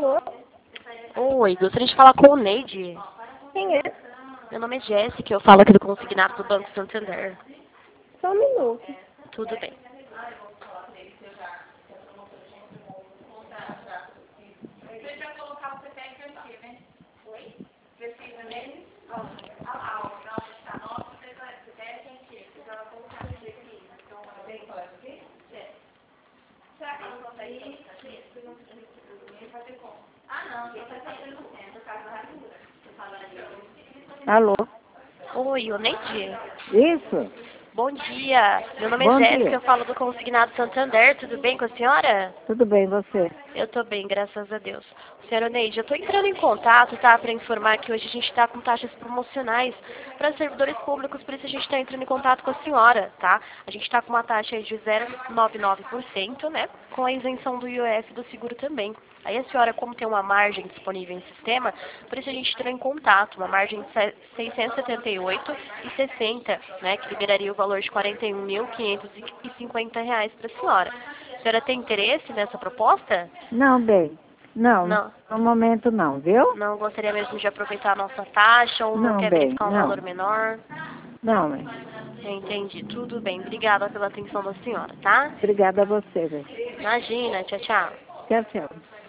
Alô? Oi, gostaria de falar com o Neide. Quem é? Meu nome é Jéssica, eu falo aqui do consignado do Banco Santander. Só um minuto. Tudo bem. Alô? Oi, ô Neide. Isso? Bom dia. Meu nome é Bom Jéssica, dia. eu falo do consignado Santander. Tudo bem com a senhora? Tudo bem, você? Eu tô bem, graças a Deus. Senhora Neide, eu tô entrando em contato, tá, para informar que hoje a gente está com taxas promocionais para servidores públicos, por isso a gente está entrando em contato com a senhora, tá? A gente está com uma taxa aí de 0,99%, né, com a isenção do IOF do seguro também. Aí a senhora, como tem uma margem disponível em sistema, por isso a gente entrou em contato, uma margem de 678,60, né, que liberaria o valor de R$ 41.550 para a senhora. A senhora tem interesse nessa proposta? Não, bem. Não, Não. no momento não, viu? Não gostaria mesmo de aproveitar a nossa taxa ou não Não, quer bem, verificar um não. valor menor? Não, bem. Entendi. Tudo bem. Obrigada pela atenção da senhora, tá? Obrigada a você, bem. Imagina. Tchau, tchau. Tchau, tchau.